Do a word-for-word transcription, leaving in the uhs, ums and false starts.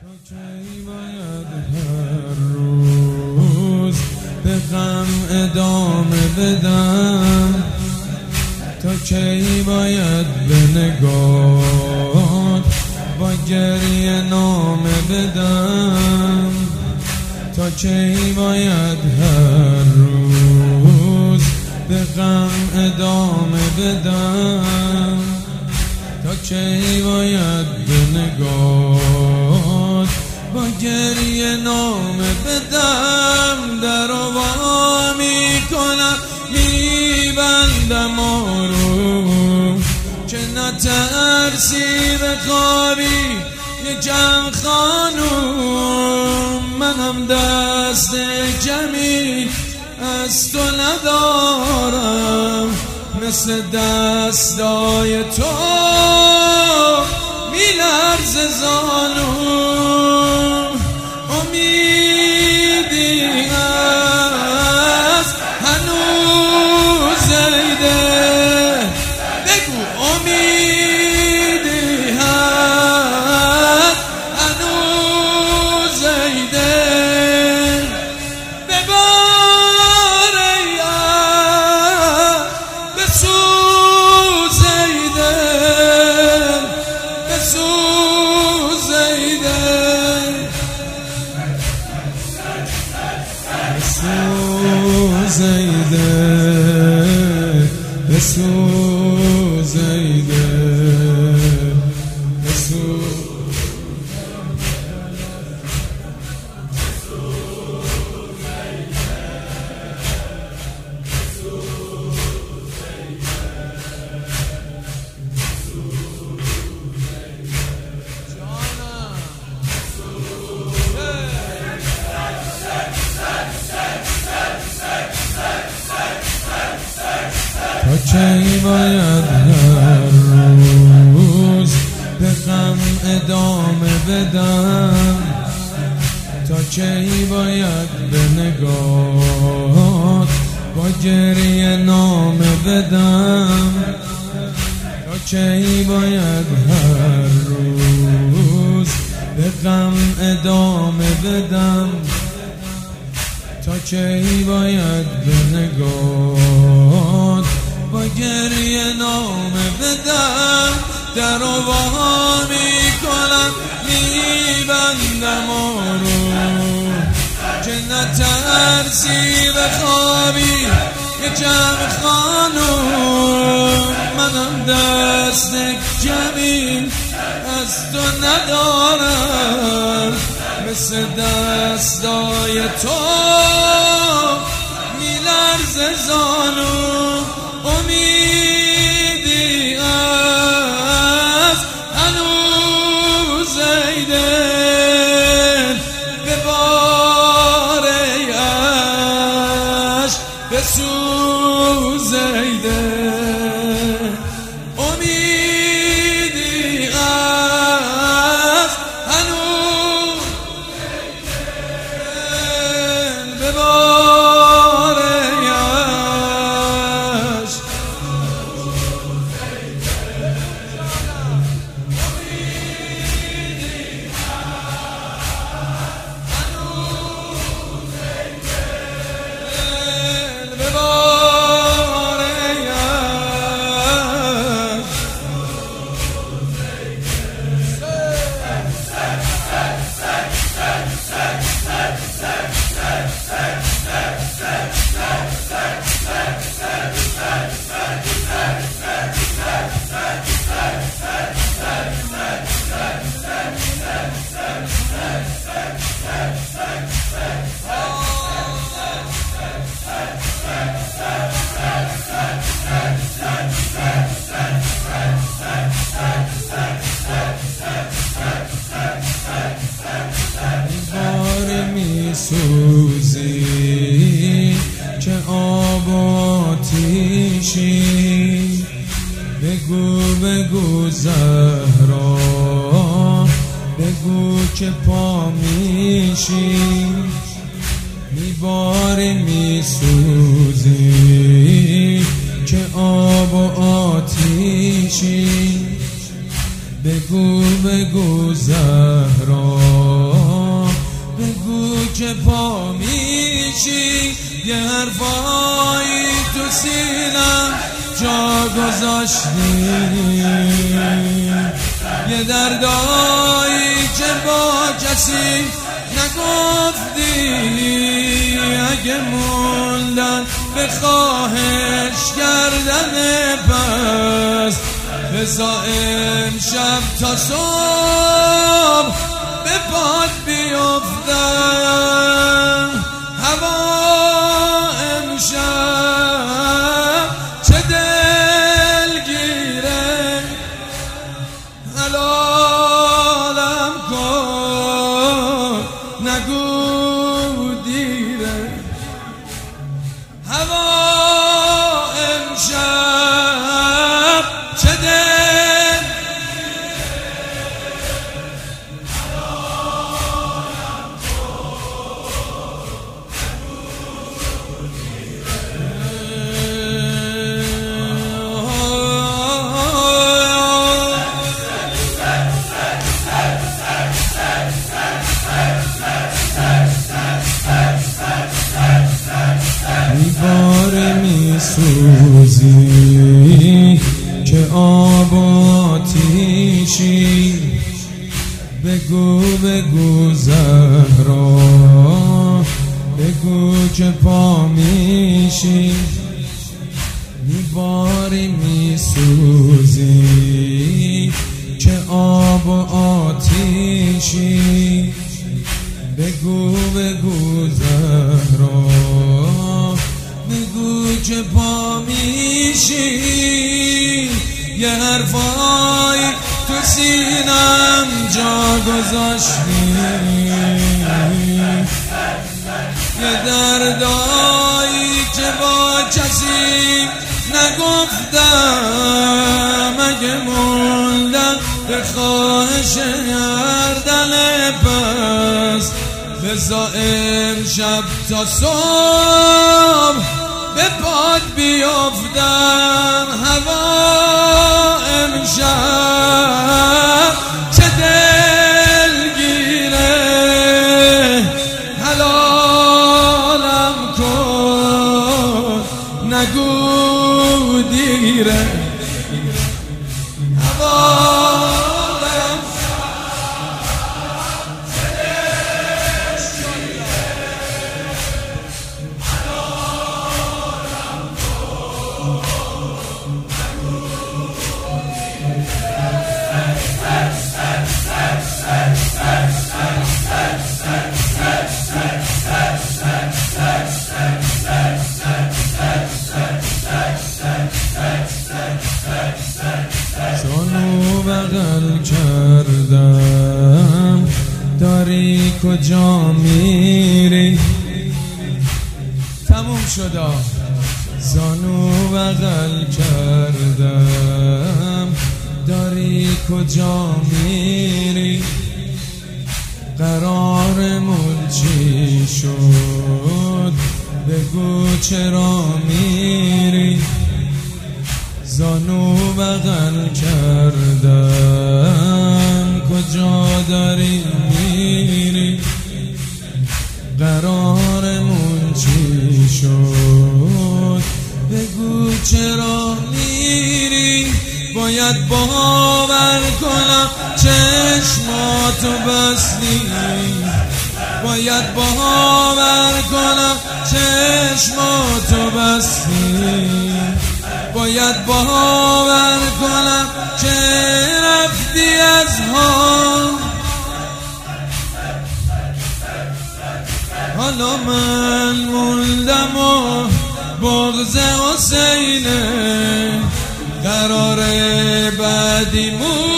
کی باید هر روز به غم ادامه بدم؟ تا کی باید به نگات با گریه نامه بدم؟ تا کی باید هر روز به غم ادامه بدم؟ تا کی باید به نگات با گریه نامه بدم؟ در رو وا میکنم میبندم آروم که نترسی به خوابی یکم خانوم. منم دست کمی از تو ندارم، مثل دستای تو میلرزه زانوم. امیدی هست هنوز زیده، بگو امیدی هست هنوز زیده. بباره بسوز زیده، بسوز زیده، بسوز زیده، بسوز زیده، بسوز. تا کی باید هر روز به غم ادامه بدم؟ تا کی باید به نگات با گریه نامه بدم؟ تا کی باید هر روز به غم ادامه بدم؟ تا کی باید به نگات با گریه نامه بدم؟ در رو وا میکنم میبندم آروم که نترسی به خوابی یکم خانوم. منم دست کمی از تو ندارم، مثل دستای تو میلرزه زانوم. امیدی است هنوز زیده، بباره عشق بسوز زیده. امیدی است هنوز بباره عشق. سوزی که آب و آتیشی، بگو بگو زهرا، بگو که پا میشی. میباری میسوزی که آب و آتیشی، بگو بگو زهرا، که پا میشی، یه حرفایی تو سینم جا گذاشتی، یه دردایی که با کسی نگفتی. اگه موندن به خواهش کردن پس، بذار امشب تا صبح به پات بیفتم. هوا امشب چه دلگیره، حلالم کن نگو دیره. هوا امشب چه دلگیره، بار می سوزی که آب و آتیشی. بگو بگو زهرا، بگو که پا میشی. باری می سوزی که آب و آتیشی. بگو بگو زهرا، بگو که پا میشی. یه حرفایی تو سینم جا گذاشتی، یه دردایی که با کسی نگفتم. اگه موندم به خواهش گردن پس، بذار امشب تا صبح به پات بیفتم. هوا امشب چه دلگیره، حلالم کن نگو دیره. هوا جانو بغل کردم، داری کجا میری؟ تموم شد. زانو بغل کردم، داری کجا میری؟ قرارمون چی شد؟ بگو چرا میری؟ زانو بغل کردم، کجا داری میری؟ قرارمون چی شد؟ بگو چرا میری؟ باید باور کنم چشماتو بستی، باید باور کنم چشماتو بستی، باید باور کنم که رفتی از ها. حالا من موندم و بغض حسینه، قرار بعدی مون